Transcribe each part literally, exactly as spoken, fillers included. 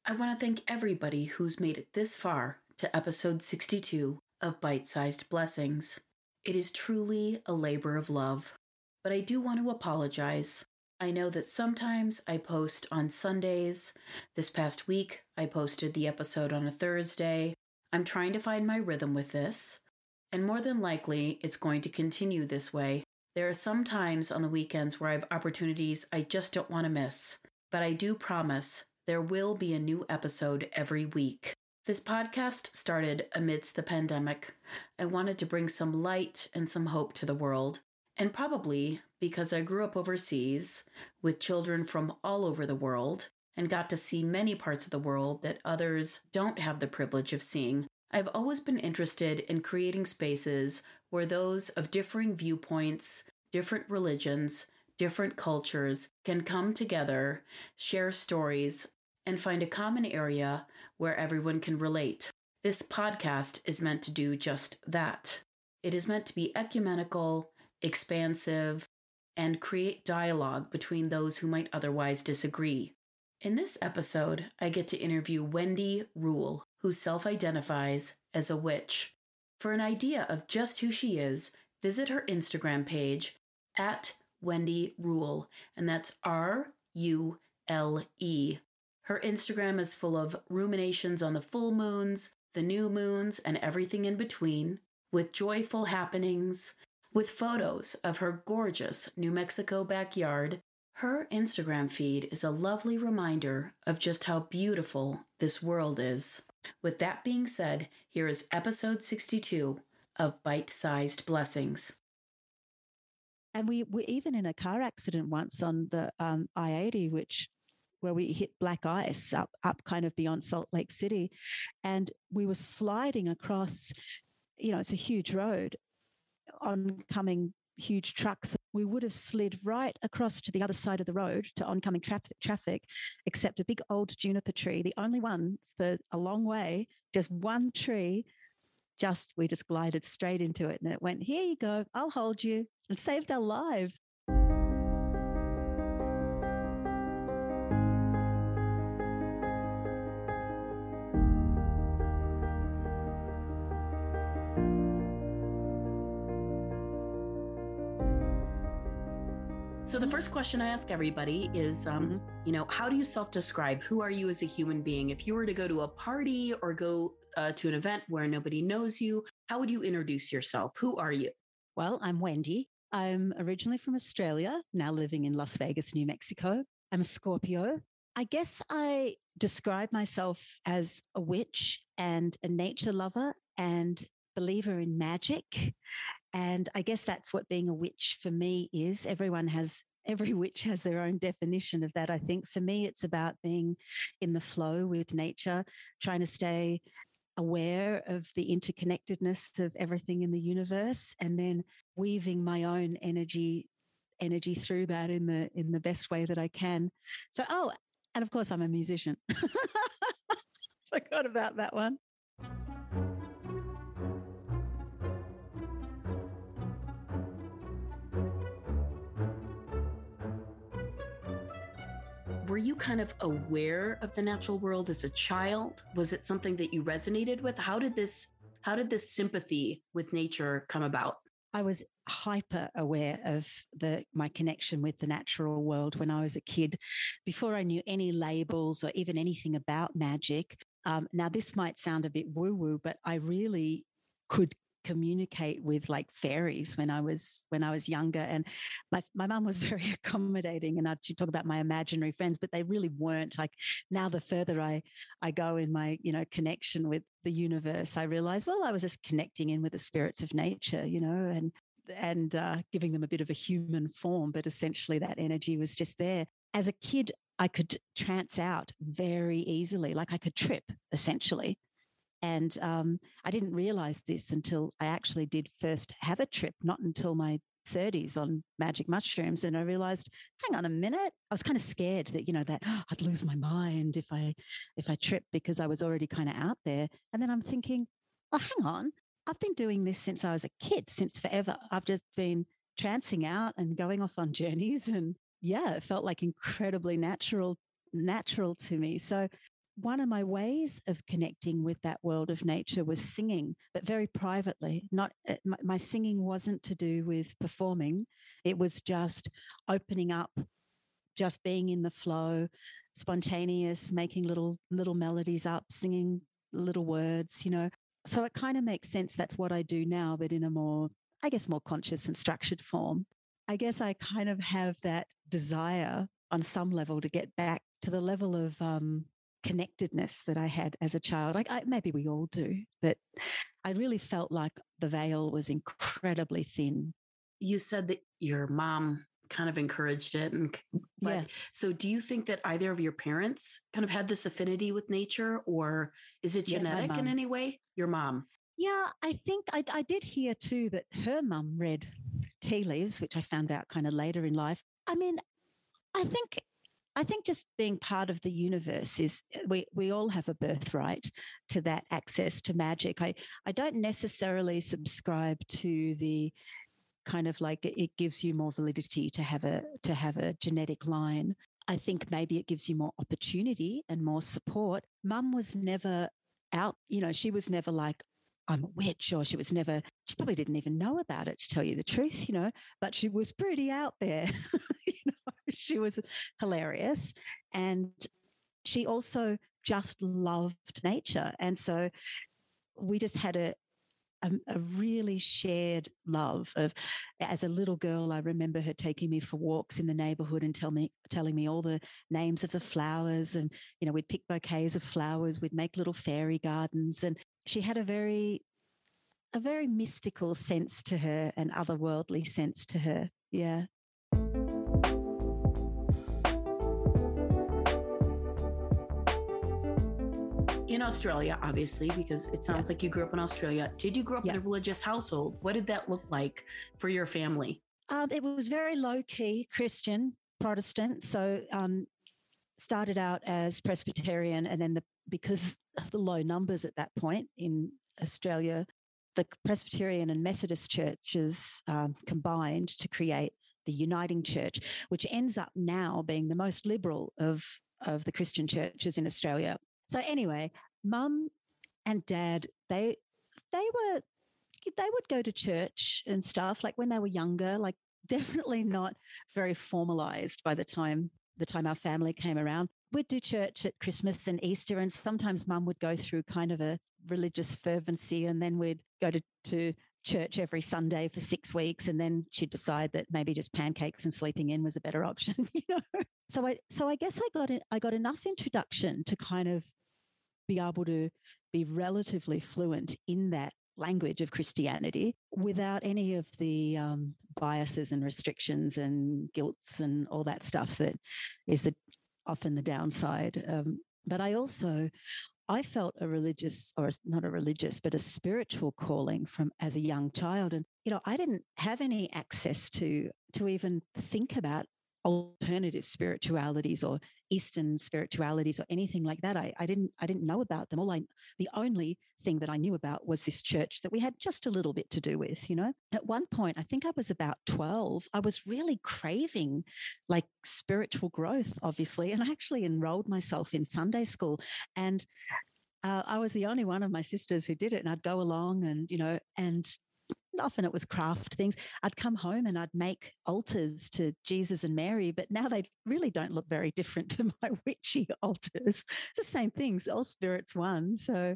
I want to thank everybody who's made it this far to episode sixty-two of Bite-Sized Blessings. It is truly a labor of love, but I do want to apologize. I know that sometimes I post on Sundays. This past week, I posted the episode on a Thursday. I'm trying to find my rhythm with this, and more than likely, it's going to continue this way. There are some times on the weekends where I have opportunities I just don't want to miss, but I do promise there will be a new episode every week. This podcast started amidst the pandemic. I wanted to bring some light and some hope to the world, and probably because I grew up overseas with children from all over the world and got to see many parts of the world that others don't have the privilege of seeing, I've always been interested in creating spaces where those of differing viewpoints, different religions, different cultures can come together, share stories, and find a common area where everyone can relate. This podcast is meant to do just that. It is meant to be ecumenical, expansive, and create dialogue between those who might otherwise disagree. In this episode, I get to interview Wendy Rule, who self-identifies as a witch. For an idea of just who she is, visit her Instagram page at Wendy Rule, and that's R U L E. Her Instagram is full of ruminations on the full moons, the new moons, and everything in between, with joyful happenings, with photos of her gorgeous New Mexico backyard. Her Instagram feed is a lovely reminder of just how beautiful this world is. With that being said, here is episode sixty-two of Bite-Sized Blessings. And we were even in a car accident once on the um, I eighty, which where we hit black ice up, up kind of beyond Salt Lake City. And we were sliding across, you know, it's a huge road, oncoming huge trucks. We would have slid right across to the other side of the road to oncoming traffic, traffic, except a big old juniper tree, the only one for a long way, just one tree. Just, we just glided straight into it, and it went, here you go, I'll hold you. It saved our lives. So the first question I ask everybody is, um, mm-hmm. you know, how do you self-describe? Who are you as a human being? If you were to go to a party or go uh, to an event where nobody knows you, how would you introduce yourself? Who are you? Well, I'm Wendy. I'm originally from Australia, now living in Las Vegas, New Mexico. I'm a Scorpio. I guess I describe myself as a witch and a nature lover and believer in magic. And I guess that's what being a witch for me is. Everyone has, every witch has their own definition of that. I think for me, it's about being in the flow with nature, trying to stay aware of the interconnectedness of everything in the universe, and then weaving my own energy energy through that in the in the best way that I can. So, oh, and of course, I'm a musician. Forgot about that one. Were you kind of aware of the natural world as a child? Was it something that you resonated with? How did this, how did this sympathy with nature come about? I was hyper aware of the my connection with the natural world when I was a kid, before I knew any labels or even anything about magic. Um, now, this might sound a bit woo-woo, but I really could communicate with like fairies when I was when I was younger, and my my mum was very accommodating, and I'd, she'd talk about my imaginary friends, but they really weren't. Like now, the further I I go in my you know connection with the universe, I realize, well, I was just connecting in with the spirits of nature, you know, and and uh, giving them a bit of a human form, but essentially that energy was just there. As a kid, I could trance out very easily, like I could trip essentially. And um, I didn't realize this until I actually did first have a trip, not until my thirties on magic mushrooms. And I realized, hang on a minute. I was kind of scared that, you know, that oh, I'd lose my mind if I if I tripped, because I was already kind of out there. And then I'm thinking, oh, hang on. I've been doing this since I was a kid, since forever. I've just been trancing out and going off on journeys. And yeah, it felt like incredibly natural, natural to me. So one of my ways of connecting with that world of nature was singing, but very privately. Not uh, my, my singing wasn't to do with performing. It was just opening up, just being in the flow, spontaneous, making little little melodies up, singing little words, you know. So it kind of makes sense. That's what I do now, but in a more, I guess, more conscious and structured form. I guess I kind of have that desire on some level to get back to the level of um, connectedness that I had as a child. Like I, maybe we all do, but I really felt like the veil was incredibly thin. You said that your mom kind of encouraged it. And but Yeah. So do you think that either of your parents kind of had this affinity with nature, or is it Yeah, my genetic in mum. any way? Your mom. Yeah, I think I, I did hear too that her mum read tea leaves, which I found out kind of later in life. I mean, I think I think just being part of the universe is we we all have a birthright to that access to magic. I I don't necessarily subscribe to the kind of like it gives you more validity to have a to have a genetic line. I think maybe it gives you more opportunity and more support. Mum was never out, you know, she was never like, I'm a witch, or she was never, she probably didn't even know about it, to tell you the truth, you know, but she was pretty out there. you know, she was hilarious. And she also just loved nature. And so we just had a, a, a really shared love of, as a little girl, I remember her taking me for walks in the neighborhood and tell me, telling me all the names of the flowers. And, you know, we'd pick bouquets of flowers, we'd make little fairy gardens. And she had a very, a very mystical sense to her, an otherworldly sense to her. Yeah. In Australia, obviously, because it sounds Yeah. like you grew up in Australia. Did you grow up Yeah. in a religious household? What did that look like for your family? Um, it was very low key Christian, Protestant. So um, started out as Presbyterian, and then the because of the low numbers at that point in Australia, the Presbyterian and Methodist churches um, combined to create the Uniting Church, which ends up now being the most liberal of of the Christian churches in Australia. So anyway, Mum and Dad, they they were they would go to church and stuff like when they were younger, like definitely not very formalized by the time the time our family came around. We'd do church at Christmas and Easter, and sometimes Mum would go through kind of a religious fervency, and then we'd go to, to church every Sunday for six weeks, and then she'd decide that maybe just pancakes and sleeping in was a better option, you know. So I so I guess I got it, I got enough introduction to kind of be able to be relatively fluent in that language of Christianity without any of the um, biases and restrictions and guilts and all that stuff that is the often the downside. Um, but I also I felt a religious, or not a religious, but a spiritual calling from as a young child. And, you know, I didn't have any access to to even think about alternative spiritualities or Eastern spiritualities or anything like that. I, I didn't I didn't know about them. All I the only thing that I knew about was this church that we had just a little bit to do with, you know. At one point, I think I was about twelve, I was really craving like spiritual growth, obviously. And I actually enrolled myself in Sunday school. And uh, I was the only one of my sisters who did it. And I'd go along and, you know, and often it was craft things. I'd come home and I'd make altars to Jesus and Mary, but now they really don't look very different to my witchy altars. It's the same things, all spirits one. So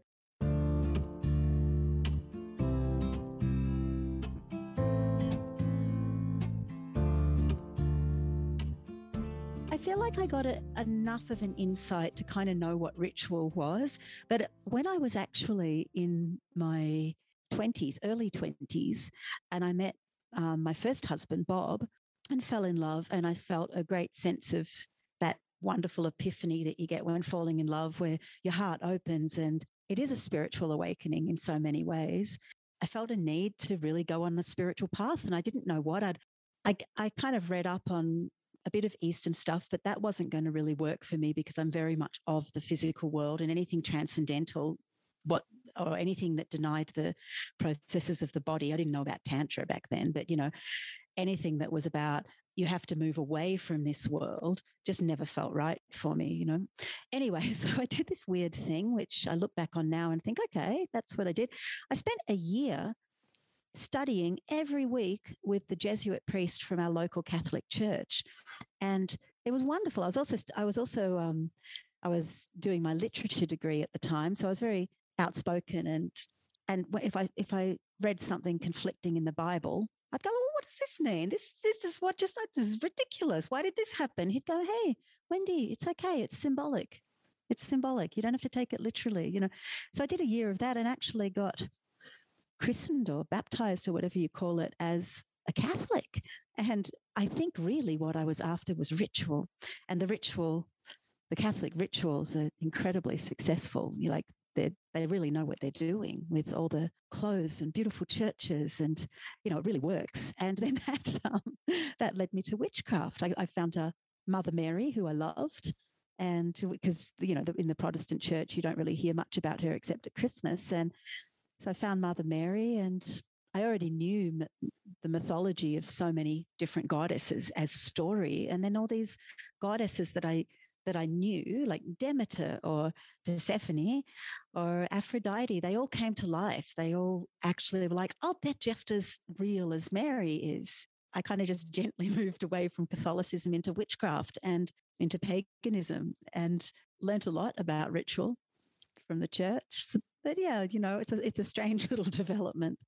I feel like I got a, enough of an insight to kind of know what ritual was. But when I was actually in my twenties, early twenties, and I met um, my first husband, Bob, and fell in love. And I felt a great sense of that wonderful epiphany that you get when falling in love, where your heart opens, and it is a spiritual awakening in so many ways. I felt a need to really go on a spiritual path, and I didn't know what. I'd, I, I kind of read up on a bit of Eastern stuff, but that wasn't going to really work for me because I'm very much of the physical world, and anything transcendental, what or anything that denied the processes of the body. I didn't know about Tantra back then, but, you know, anything that was about you have to move away from this world just never felt right for me, you know. Anyway, so I did this weird thing, which I look back on now and think, okay, that's what I did. I spent a year studying every week with the Jesuit priest from our local Catholic church, and it was wonderful. I was also I was also um, I was doing my literature degree at the time, so I was very outspoken, and and if I if I read something conflicting in the Bible, I'd go, "Oh, what does this mean? This this is what just this is ridiculous. Why did this happen?" He'd go, "Hey, Wendy, it's okay. It's symbolic. It's symbolic. You don't have to take it literally, you know." So I did a year of that and actually got christened or baptized or whatever you call it as a Catholic. And I think really what I was after was ritual. And the ritual, the Catholic rituals are incredibly successful. You like they they really know what they're doing with all the clothes and beautiful churches, and you know it really works. And then that um, that led me to witchcraft. I, I found a Mother Mary who I loved, and because you know in the Protestant church you don't really hear much about her except at Christmas, and so I found Mother Mary, and I already knew the mythology of so many different goddesses as story, and then all these goddesses that I that I knew, like Demeter or Persephone or Aphrodite, they all came to life. They all actually were like, oh, they're just as real as Mary is. I kind of just gently moved away from Catholicism into witchcraft and into paganism, and learnt a lot about ritual from the church. So, but yeah, you know, it's a, it's a strange little development.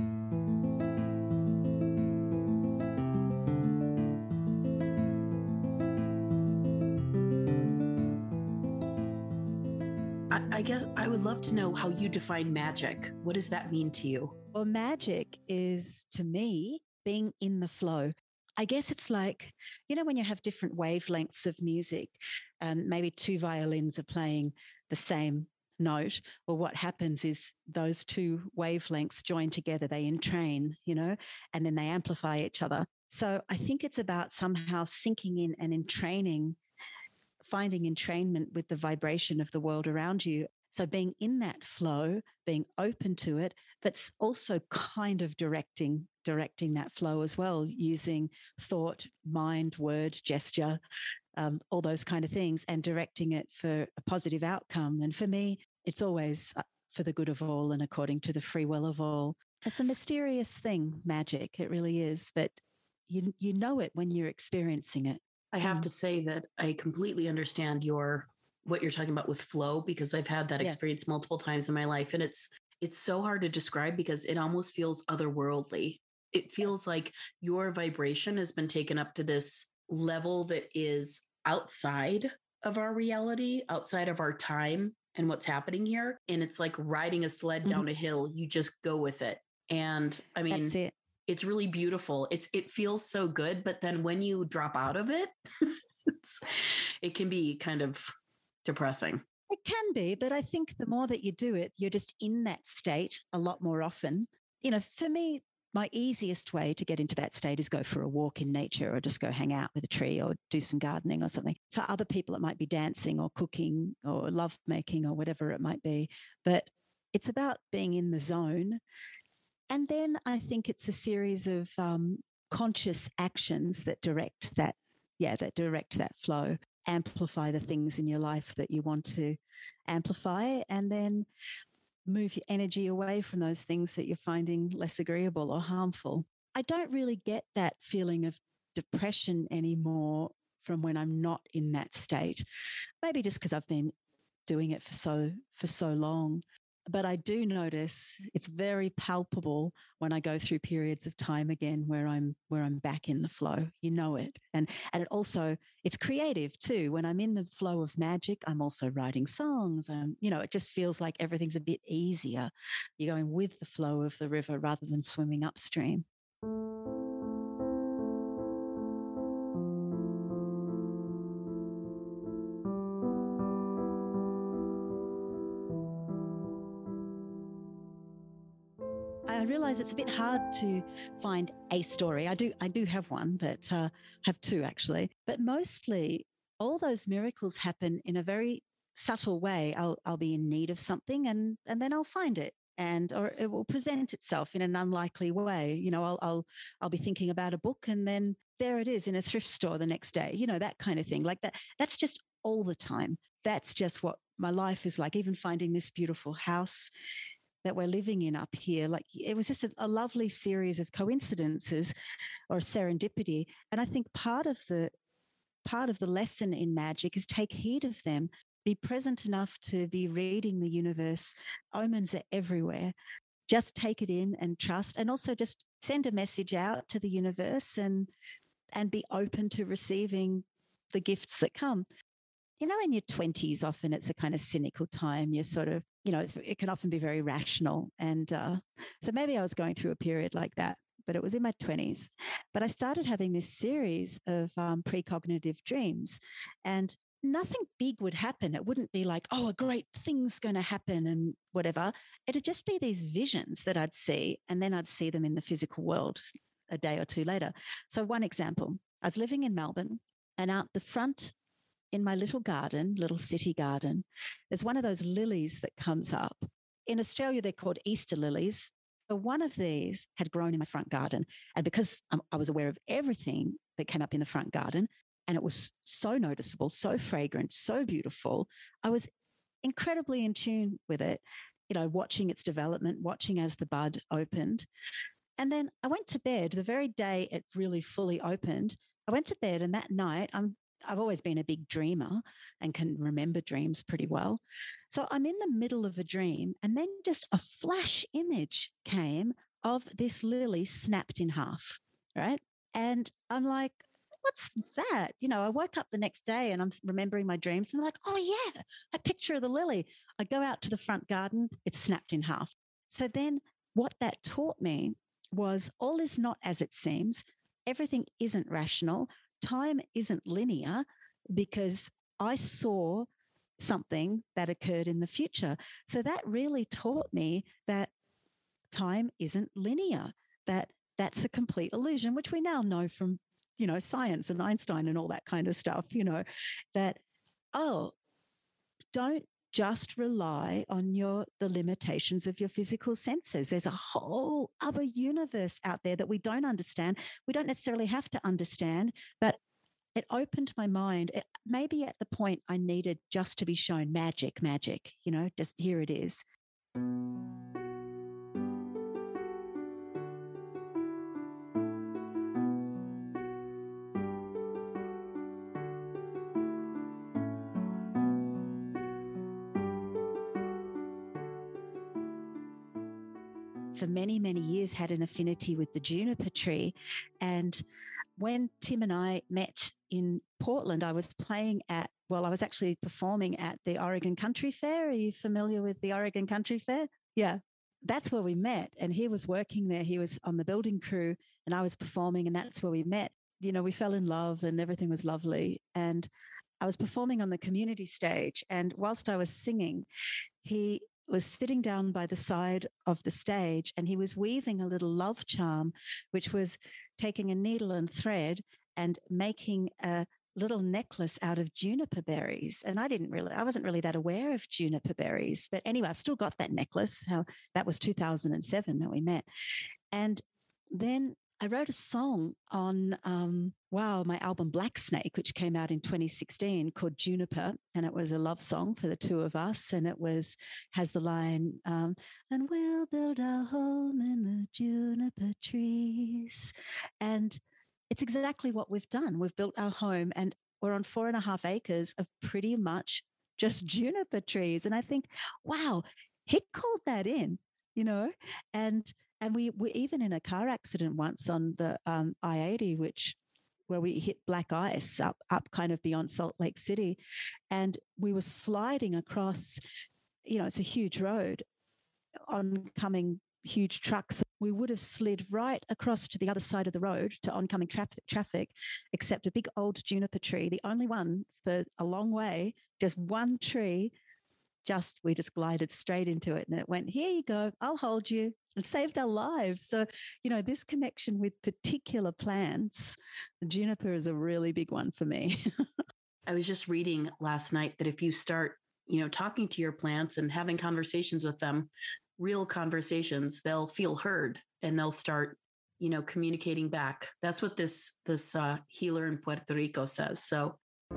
I, I guess I would love to know how you define magic. What does that mean to you? Well, magic is, to me, being in the flow. I guess it's like, you know, when you have different wavelengths of music, um, maybe two violins are playing the same note, well, what happens is those two wavelengths join together, they entrain, you know, and then they amplify each other. So I think it's about somehow sinking in and entraining, finding entrainment with the vibration of the world around you. So being in that flow, being open to it, but also kind of directing, directing that flow as well, using thought, mind, word, gesture, um, all those kind of things, and directing it for a positive outcome. And for me, it's always for the good of all and according to the free will of all. It's a mysterious thing, magic. It really is. But you you know it when you're experiencing it. I have mm. to say that I completely understand your what you're talking about with flow, because I've had that yeah. experience multiple times in my life. And it's it's so hard to describe because it almost feels otherworldly. It feels like your vibration has been taken up to this level that is outside of our reality, outside of our time and what's happening here. And it's like riding a sled mm-hmm. down a hill. You just go with it. And I mean, That's it. It's really beautiful. It's it feels so good. But then when you drop out of it, it's, it can be kind of depressing. It can be, but I think the more that you do it, you're just in that state a lot more often. You know, for me, my easiest way to get into that state is go for a walk in nature or just go hang out with a tree or do some gardening or something. For other people, it might be dancing or cooking or love making or whatever it might be. But it's about being in the zone. And then I think it's a series of um, conscious actions that direct that, yeah, that direct that flow, amplify the things in your life that you want to amplify, and then move your energy away from those things that you're finding less agreeable or harmful. I don't really get that feeling of depression anymore from when I'm not in that state. Maybe just because I've been doing it for so for so long. But I do notice it's very palpable when I go through periods of time again where I'm where I'm back in the flow. You know it. And and it also, it's creative too. When I'm in the flow of magic, I'm also writing songs. Um, you know, it just feels like everything's a bit easier. You're going with the flow of the river rather than swimming upstream. I realize it's a bit hard to find a story. I do, I do have one, but uh, have two actually. But mostly, all those miracles happen in a very subtle way. I'll, I'll be in need of something, and and then I'll find it, and or it will present itself in an unlikely way. You know, I'll, I'll, I'll be thinking about a book, and then there it is in a thrift store the next day, you know, that kind of thing. Like that, that's just all the time. That's just what my life is like. Even finding this beautiful house that we're living in up here, like it was just a, a lovely series of coincidences or serendipity. And I think part of the part of the lesson in magic is take heed of them. Be present enough to be reading the universe. Omens are everywhere. Just take it in and trust, and also just send a message out to the universe and and be open to receiving the gifts that come. You know, in your twenties, often it's a kind of cynical time. You're sort of, you know, it's, it can often be very rational. And uh, so maybe I was going through a period like that, but it was in my twenties. But I started having this series of um, precognitive dreams, and nothing big would happen. It wouldn't be like, oh, a great thing's going to happen and whatever. It'd just be these visions that I'd see, and then I'd see them in the physical world a day or two later. So one example, I was living in Melbourne, and out the front in my little garden, little city garden, there's one of those lilies that comes up. In Australia, they're called Easter lilies. So one of these had grown in my front garden. And because I was aware of everything that came up in the front garden, and it was so noticeable, so fragrant, so beautiful, I was incredibly in tune with it, you know, watching its development, watching as the bud opened. And then I went to bed the very day it really fully opened. I went to bed, and that night, I'm I've always been a big dreamer and can remember dreams pretty well. So I'm in the middle of a dream, and then just a flash image came of this lily snapped in half, right? And I'm like, what's that? You know, I woke up the next day and I'm remembering my dreams, and I'm like, oh yeah, a picture of the lily. I go out to the front garden, it's snapped in half. So then what that taught me was all is not as it seems. Everything isn't rational. Time isn't linear, because I saw something that occurred in the future. So that really taught me that time isn't linear, that that's a complete illusion, which we now know from, you know, science and Einstein and all that kind of stuff, you know, that, oh, don't just rely on your the limitations of your physical senses. There's a whole other universe out there that we don't understand. We don't necessarily have to understand, but it opened my mind. It, maybe at the point I needed just to be shown magic, magic, you know, just here it is. For many, many years had an affinity with the juniper tree. And when Tim and I met in Portland, I was playing at, well, I was actually performing at the Oregon Country Fair. Are you familiar with the Oregon Country Fair? Yeah, that's where we met. And he was working there. He was on the building crew, and I was performing, and that's where we met. You know, we fell in love and everything was lovely. And I was performing on the community stage. And whilst I was singing, he was sitting down by the side of the stage, and he was weaving a little love charm, which was taking a needle and thread and making a little necklace out of juniper berries. And I didn't really, I wasn't really that aware of juniper berries, but anyway, I've still got that necklace. How that was two thousand seven that we met. And then I wrote a song on, um, wow, my album Black Snake, which came out in twenty sixteen, called Juniper. And it was a love song for the two of us. And it was, has the line, um, and we'll build our home in the juniper trees. And it's exactly what we've done. We've built our home, and we're on four and a half acres of pretty much just juniper trees. And I think, wow, he called that in, you know, and And we were even in a car accident once on the um, I eighty, which where we hit black ice up, up kind of beyond Salt Lake City. And we were sliding across, you know, it's a huge road, oncoming huge trucks. We would have slid right across to the other side of the road to oncoming traffic, traffic, except a big old juniper tree, the only one for a long way, just one tree. Just, we just glided straight into it, and it went, here you go, I'll hold you. It saved our lives. So, you know, this connection with particular plants, juniper is a really big one for me. I was just reading last night that if you start, you know, talking to your plants and having conversations with them, real conversations, they'll feel heard, and they'll start, you know, communicating back. That's what this this uh, healer in Puerto Rico says. So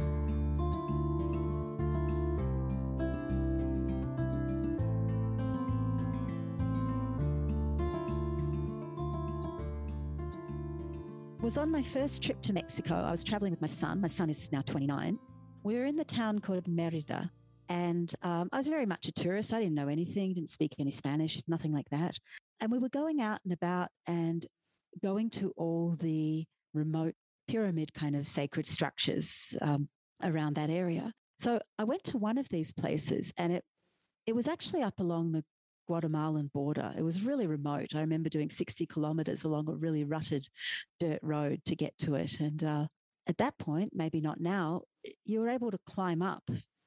was on my first trip to Mexico. I was traveling with my son. My son is now twenty-nine. We were in the town called Merida, and um, I was very much a tourist. I didn't know anything, didn't speak any Spanish, nothing like that. And we were going out and about and going to all the remote pyramid kind of sacred structures um, around that area. So I went to one of these places, and it it was actually up along the Guatemalan border. It was really remote. I remember doing sixty kilometers along a really rutted dirt road to get to it. And uh, at that point, maybe not now, you were able to climb up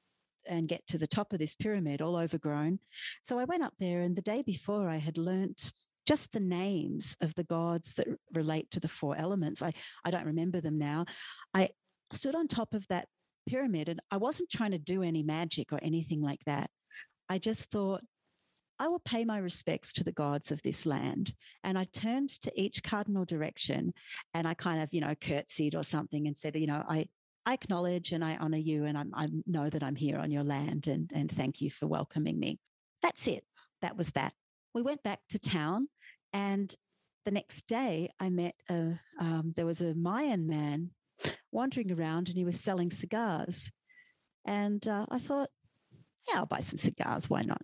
and get to the top of this pyramid, all overgrown. So I went up there, and the day before I had learnt just the names of the gods that relate to the four elements. I, I don't remember them now. I stood on top of that pyramid, and I wasn't trying to do any magic or anything like that. I just thought, I will pay my respects to the gods of this land. And I turned to each cardinal direction, and I kind of, you know, curtsied or something and said, you know, I, I acknowledge and I honor you, and I'm, I know that I'm here on your land, and, and thank you for welcoming me. That's it. That was that. We went back to town, and the next day I met a, um, there was a Mayan man wandering around, and he was selling cigars. And uh, I thought, yeah, I'll buy some cigars. Why not?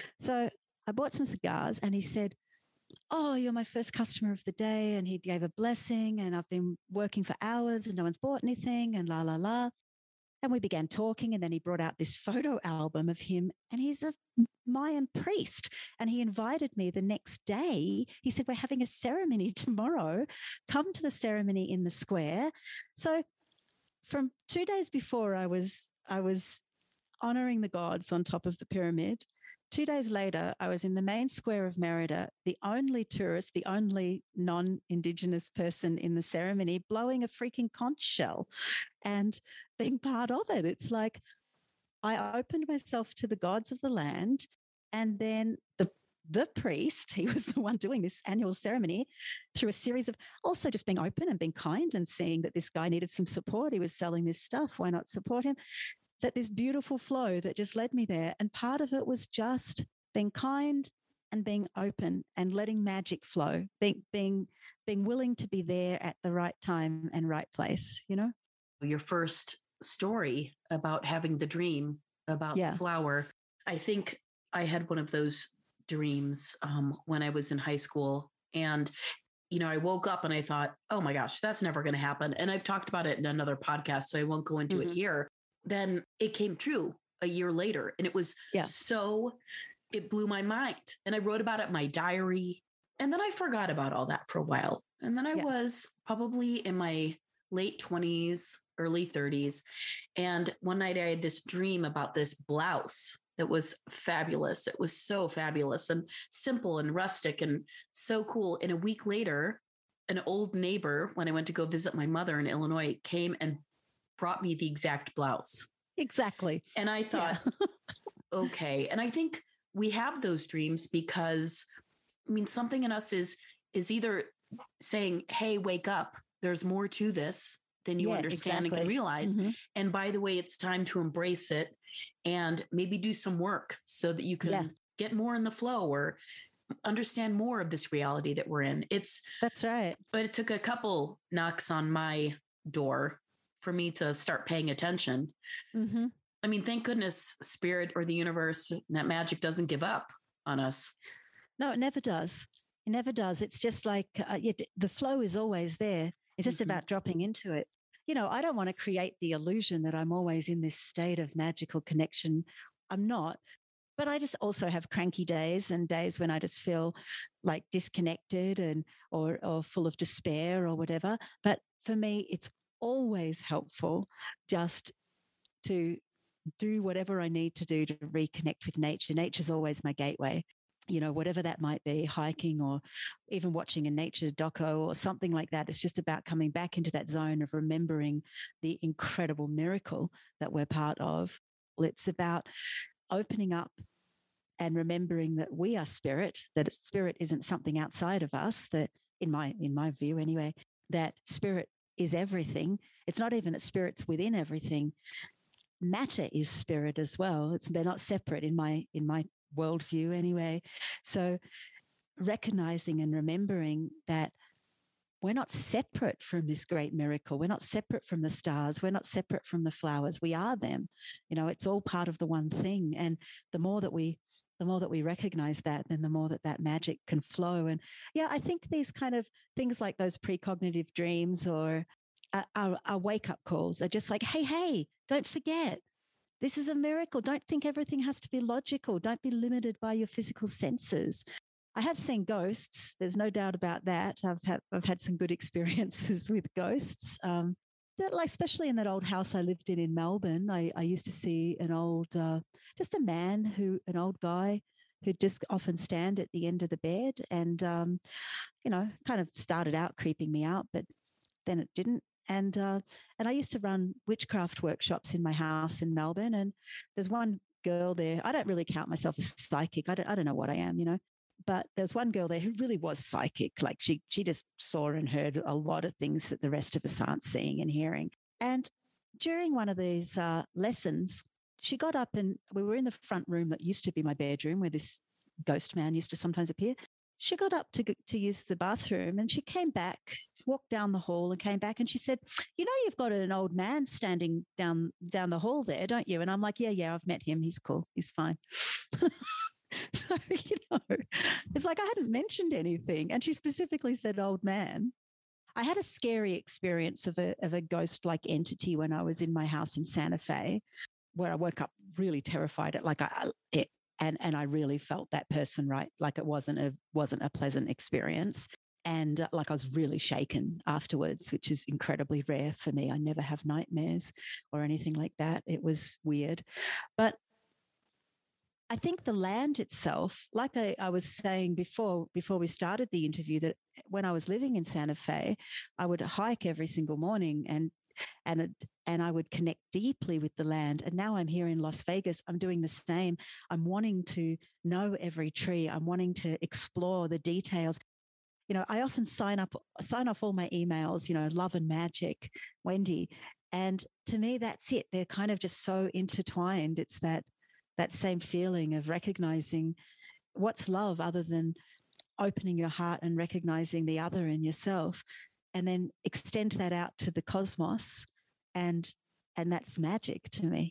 So I bought some cigars, and he said, oh, you're my first customer of the day. And he gave a blessing, and I've been working for hours and no one's bought anything, and la, la, la. And we began talking, and then he brought out this photo album of him, and he's a Mayan priest. And he invited me the next day. He said, we're having a ceremony tomorrow. Come to the ceremony in the square. So from two days before, I was, I was honoring the gods on top of the pyramid. Two days later, I was in the main square of Merida, the only tourist, the only non-Indigenous person in the ceremony, blowing a freaking conch shell and being part of it. It's like I opened myself to the gods of the land, and then the the priest, he was the one doing this annual ceremony, through a series of also just being open and being kind and seeing that this guy needed some support. He was selling this stuff. Why not support him? That this beautiful flow that just led me there. And part of it was just being kind and being open and letting magic flow, being, being, being willing to be there at the right time and right place, you know? Your first story about having the dream about yeah. the flower, I think I had one of those dreams um, when I was in high school. And, you know, I woke up and I thought, oh my gosh, that's never going to happen. And I've talked about it in another podcast, so I won't go into mm-hmm. it here. Then it came true a year later. And it was yeah. so, it blew my mind. And I wrote about it in my diary. And then I forgot about all that for a while. And then I yeah. was probably in my late twenties, early thirties. And one night I had this dream about this blouse that was fabulous. It was so fabulous and simple and rustic and so cool. And a week later, an old neighbor, when I went to go visit my mother in Illinois, came and brought me the exact blouse. Exactly. And I thought, yeah. okay. And I think we have those dreams because, I mean, something in us is, is either saying, hey, wake up, there's more to this than you yeah, understand exactly. and can realize. Mm-hmm. And by the way, it's time to embrace it and maybe do some work so that you can yeah. get more in the flow or understand more of this reality that we're in. It's that's right. But it took a couple knocks on my door for me to start paying attention. Mm-hmm. I mean, thank goodness spirit or the universe, that magic doesn't give up on us. No, it never does. It never does. It's just like uh, it, the flow is always there. It's just mm-hmm. about dropping into it. You know, I don't want to create the illusion that I'm always in this state of magical connection. I'm not. But I just also have cranky days and days when I just feel like disconnected and or or full of despair or whatever. But for me, it's always helpful just to do whatever I need to do to reconnect with nature. Nature's always my gateway. You know, whatever that might be, hiking or even watching a nature doco or something like that. It's just about coming back into that zone of remembering the incredible miracle that we're part of. It's about opening up and remembering that we are spirit, that spirit isn't something outside of us, that in my in my view anyway, that spirit is everything. It's not even that spirit's within everything. Matter is spirit as well. It's they're not separate in my in my worldview anyway. So recognizing and remembering that we're not separate from this great miracle. We're not separate from the stars. We're not separate from the flowers. We are them. You know, it's all part of the one thing. And the more that we the more that we recognize that, then the more that that magic can flow. And yeah, I think these kind of things like those precognitive dreams or uh, our, our wake-up calls are just like, hey, hey, don't forget, this is a miracle. Don't think everything has to be logical. Don't be limited by your physical senses. I have seen ghosts. There's no doubt about that. I've had, I've had some good experiences with ghosts. Um, that, like, especially in that old house I lived in in Melbourne, I, I used to see an old, uh, just a man who, an old guy who'd just often stand at the end of the bed and, um, you know, kind of started out creeping me out, but then it didn't. And, uh, and I used to run witchcraft workshops in my house in Melbourne. And there's one girl there. I don't really count myself as psychic. I don't, I don't know what I am, you know. But there's one girl there who really was psychic. Like she she just saw and heard a lot of things that the rest of us aren't seeing and hearing. And during one of these uh, lessons, she got up and we were in the front room that used to be my bedroom where this ghost man used to sometimes appear. She got up to to use the bathroom and she came back, walked down the hall and came back and she said, you know, you've got an old man standing down down the hall there, don't you? And I'm like, yeah, yeah, I've met him. He's cool. He's fine. So, you know, it's like I hadn't mentioned anything. And she specifically said old man. I had a scary experience of a of a ghost-like entity when I was in my house in Santa Fe, where I woke up really terrified at like I it, and and I really felt that person, right? Like it wasn't a wasn't a pleasant experience. And uh, like I was really shaken afterwards, which is incredibly rare for me. I never have nightmares or anything like that. It was weird. But I think the land itself, like I, I was saying before, before we started the interview, that when I was living in Santa Fe, I would hike every single morning and and it, and I would connect deeply with the land. And now I'm here in Las Vegas. I'm doing the same. I'm wanting to know every tree. I'm wanting to explore the details. You know, I often sign up, sign off all my emails, you know, love and magic, Wendy. And to me, that's it. They're kind of just so intertwined. It's that that same feeling of recognizing what's love other than opening your heart and recognizing the other in yourself, and then extend that out to the cosmos. And, and that's magic to me.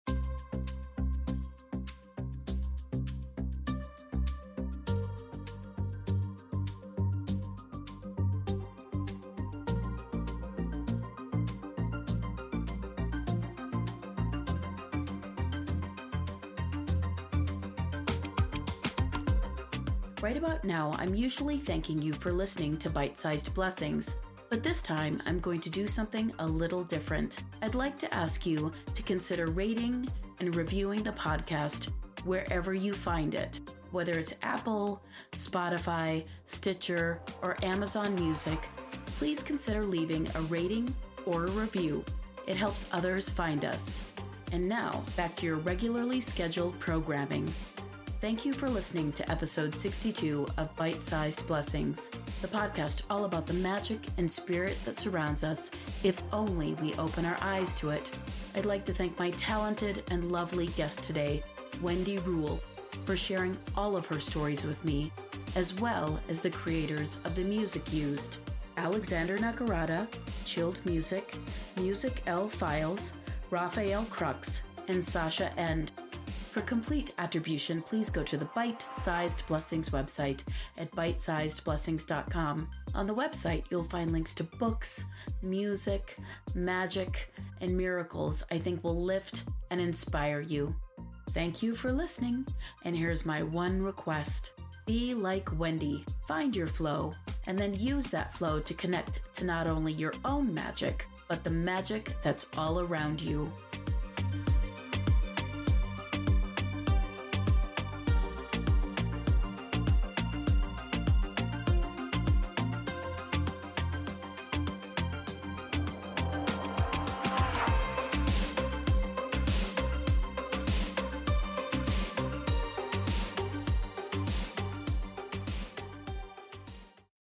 Right about now, I'm usually thanking you for listening to Bite-Sized Blessings, but this time I'm going to do something a little different. I'd like to ask you to consider rating and reviewing the podcast wherever you find it, whether it's Apple, Spotify, Stitcher, or Amazon Music. Please consider leaving a rating or a review. It helps others find us. And now, back to your regularly scheduled programming. Thank you for listening to episode sixty-two of Bite-Sized Blessings, the podcast all about the magic and spirit that surrounds us, if only we open our eyes to it. I'd like to thank my talented and lovely guest today, Wendy Rule, for sharing all of her stories with me, as well as the creators of the music used, Alexander Nakarada, Chilled Music, Music L Files, Raphael Crux, and Sasha End. For complete attribution, please go to the Bite-Sized Blessings website at bite sized blessings dot com. On the website, you'll find links to books, music, magic, and miracles I think will lift and inspire you. Thank you for listening, and here's my one request. Be like Wendy. Find your flow, and then use that flow to connect to not only your own magic, but the magic that's all around you.